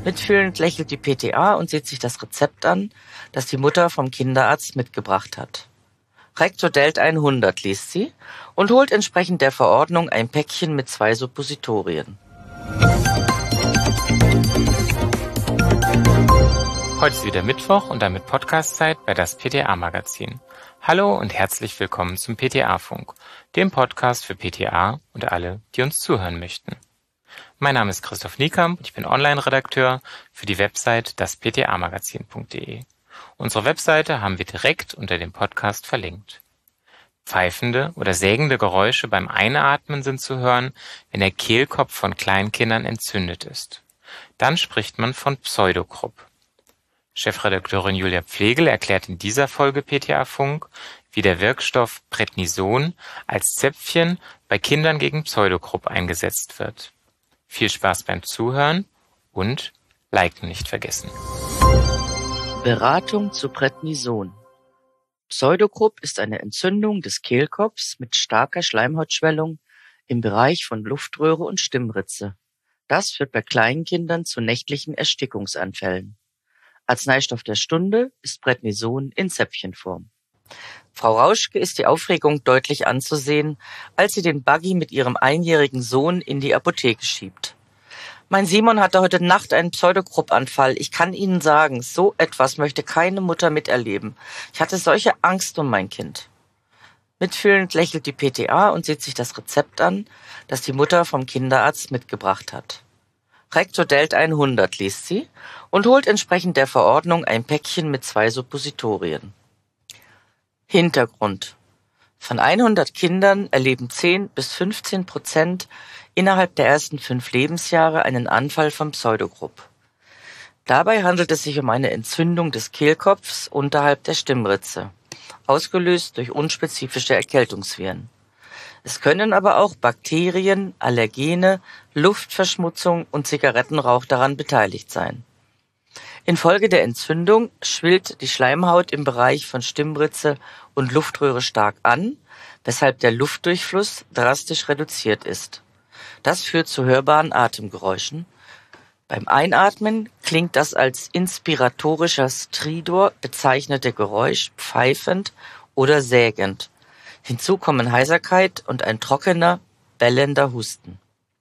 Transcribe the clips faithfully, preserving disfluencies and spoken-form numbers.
Mitfühlend lächelt die P T A und sieht sich das Rezept an, das die Mutter vom Kinderarzt mitgebracht hat. Rectodelt hundert liest sie und holt entsprechend der Verordnung ein Päckchen mit zwei Suppositorien. Heute ist wieder Mittwoch und damit Podcast-Zeit bei das P T A-Magazin. Hallo und herzlich willkommen zum P T A-Funk, dem Podcast für P T A und alle, die uns zuhören möchten. Mein Name ist Christoph Niekamp und ich bin Online-Redakteur für die Website das p t a magazin punkt d e. Unsere Webseite haben wir direkt unter dem Podcast verlinkt. Pfeifende oder sägende Geräusche beim Einatmen sind zu hören, wenn der Kehlkopf von Kleinkindern entzündet ist. Dann spricht man von Pseudokrupp. Chefredakteurin Julia Pflegel erklärt in dieser Folge P T A-Funk, wie der Wirkstoff Prednison als Zäpfchen bei Kindern gegen Pseudokrupp eingesetzt wird. Viel Spaß beim Zuhören und Liken nicht vergessen. Beratung zu Prednison. Pseudokrupp ist eine Entzündung des Kehlkopfs mit starker Schleimhautschwellung im Bereich von Luftröhre und Stimmritze. Das führt bei kleinen Kindern zu nächtlichen Erstickungsanfällen. Arzneistoff der Stunde ist Prednison in Zäpfchenform. Frau Rauschke ist die Aufregung deutlich anzusehen, als sie den Buggy mit ihrem einjährigen Sohn in die Apotheke schiebt. Mein Simon hatte heute Nacht einen Pseudokrupp-Anfall. Ich kann Ihnen sagen, so etwas möchte keine Mutter miterleben. Ich hatte solche Angst um mein Kind. Mitfühlend lächelt die P T A und sieht sich das Rezept an, das die Mutter vom Kinderarzt mitgebracht hat. Rectodelt hundert liest sie und holt entsprechend der Verordnung ein Päckchen mit zwei Suppositorien. Hintergrund: Von hundert Kindern erleben zehn bis fünfzehn Prozent innerhalb der ersten fünf Lebensjahre einen Anfall von Pseudokrupp. Dabei handelt es sich um eine Entzündung des Kehlkopfs unterhalb der Stimmritze, ausgelöst durch unspezifische Erkältungsviren. Es können aber auch Bakterien, Allergene, Luftverschmutzung und Zigarettenrauch daran beteiligt sein. Infolge der Entzündung schwillt die Schleimhaut im Bereich von Stimmritze und Luftröhre stark an, weshalb der Luftdurchfluss drastisch reduziert ist. Das führt zu hörbaren Atemgeräuschen. Beim Einatmen klingt das als inspiratorischer Stridor bezeichnete Geräusch pfeifend oder sägend. Hinzu kommen Heiserkeit und ein trockener, bellender Husten.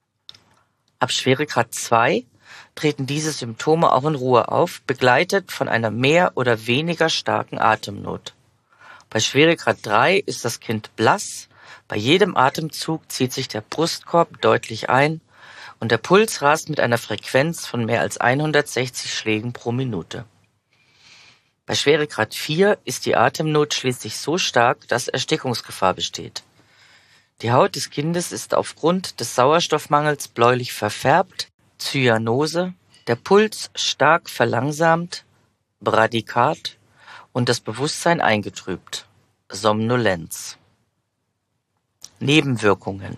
Ab Schweregrad zwei treten diese Symptome auch in Ruhe auf, begleitet von einer mehr oder weniger starken Atemnot. Bei Schweregrad drei ist das Kind blass, bei jedem Atemzug zieht sich der Brustkorb deutlich ein und der Puls rast mit einer Frequenz von mehr als hundertsechzig Schlägen pro Minute. Bei Schweregrad vier ist die Atemnot schließlich so stark, dass Erstickungsgefahr besteht. Die Haut des Kindes ist aufgrund des Sauerstoffmangels bläulich verfärbt, Zyanose, der Puls stark verlangsamt, Bradykard und das Bewusstsein eingetrübt, Somnolenz. Nebenwirkungen.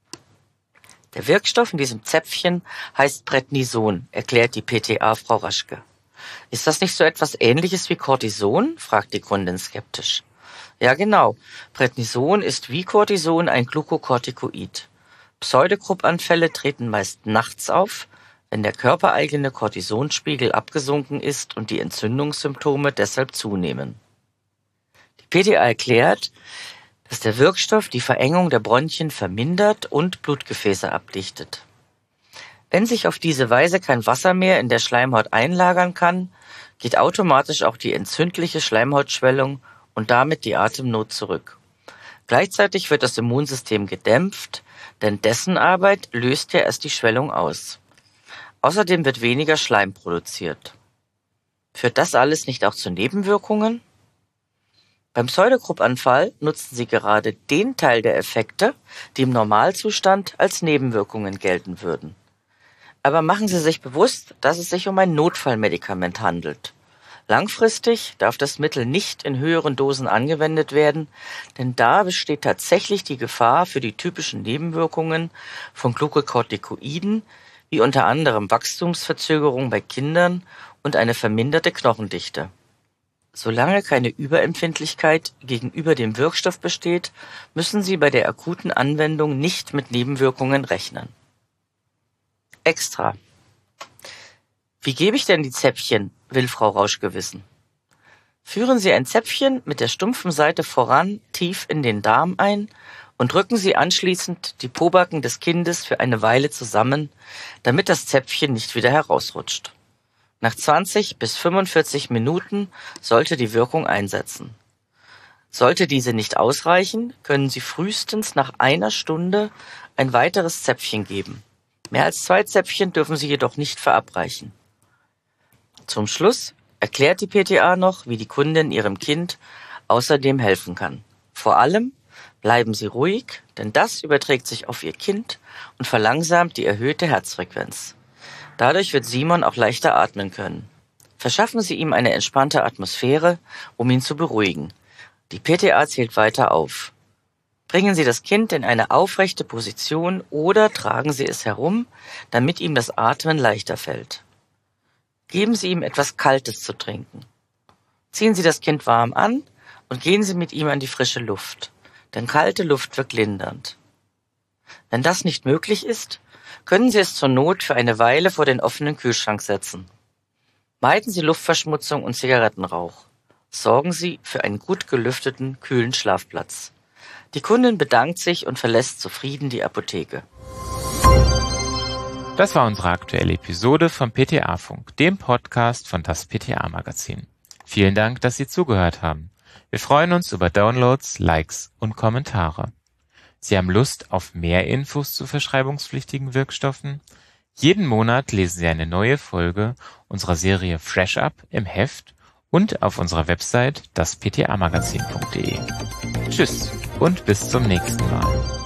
Der Wirkstoff in diesem Zäpfchen heißt Prednison, erklärt die P T A Frau Raschke. Ist das nicht so etwas Ähnliches wie Cortison? Fragt die Kundin skeptisch. Ja genau, Prednison ist wie Cortison ein Glukokortikoid. Pseudokrupp-Anfälle treten meist nachts auf, wenn der körpereigene Cortisonspiegel abgesunken ist und die Entzündungssymptome deshalb zunehmen. Die P T A erklärt, dass der Wirkstoff die Verengung der Bronchien vermindert und Blutgefäße abdichtet. Wenn sich auf diese Weise kein Wasser mehr in der Schleimhaut einlagern kann, geht automatisch auch die entzündliche Schleimhautschwellung und damit die Atemnot zurück. Gleichzeitig wird das Immunsystem gedämpft, denn dessen Arbeit löst ja erst die Schwellung aus. Außerdem wird weniger Schleim produziert. Führt das alles nicht auch zu Nebenwirkungen? Beim Pseudokrupp-Anfall nutzen sie gerade den Teil der Effekte, die im Normalzustand als Nebenwirkungen gelten würden. Aber machen Sie sich bewusst, dass es sich um ein Notfallmedikament handelt. Langfristig darf das Mittel nicht in höheren Dosen angewendet werden, denn da besteht tatsächlich die Gefahr für die typischen Nebenwirkungen von Glukokortikoiden, wie unter anderem Wachstumsverzögerung bei Kindern und eine verminderte Knochendichte. Solange keine Überempfindlichkeit gegenüber dem Wirkstoff besteht, müssen Sie bei der akuten Anwendung nicht mit Nebenwirkungen rechnen. Extra. Wie gebe ich denn die Zäpfchen, will Frau Rauschke wissen. Führen Sie ein Zäpfchen mit der stumpfen Seite voran tief in den Darm ein und drücken Sie anschließend die Pobacken des Kindes für eine Weile zusammen, damit das Zäpfchen nicht wieder herausrutscht. Nach zwanzig bis fünfundvierzig Minuten sollte die Wirkung einsetzen. Sollte diese nicht ausreichen, können Sie frühestens nach einer Stunde ein weiteres Zäpfchen geben. Mehr als zwei Zäpfchen dürfen Sie jedoch nicht verabreichen. Zum Schluss erklärt die P T A noch, wie die Kundin ihrem Kind außerdem helfen kann. Vor allem bleiben Sie ruhig, denn das überträgt sich auf Ihr Kind und verlangsamt die erhöhte Herzfrequenz. Dadurch wird Simon auch leichter atmen können. Verschaffen Sie ihm eine entspannte Atmosphäre, um ihn zu beruhigen. Die P T A zählt weiter auf. Bringen Sie das Kind in eine aufrechte Position oder tragen Sie es herum, damit ihm das Atmen leichter fällt. Geben Sie ihm etwas Kaltes zu trinken. Ziehen Sie das Kind warm an und gehen Sie mit ihm an die frische Luft, denn kalte Luft wirkt lindernd. Wenn das nicht möglich ist, können Sie es zur Not für eine Weile vor den offenen Kühlschrank setzen. Meiden Sie Luftverschmutzung und Zigarettenrauch. Sorgen Sie für einen gut gelüfteten, kühlen Schlafplatz. Die Kundin bedankt sich und verlässt zufrieden die Apotheke. Das war unsere aktuelle Episode vom P T A-Funk, dem Podcast von das P T A-Magazin. Vielen Dank, dass Sie zugehört haben. Wir freuen uns über Downloads, Likes und Kommentare. Sie haben Lust auf mehr Infos zu verschreibungspflichtigen Wirkstoffen? Jeden Monat lesen Sie eine neue Folge unserer Serie Fresh Up im Heft und auf unserer Website das p t a magazin punkt d e. Tschüss und bis zum nächsten Mal.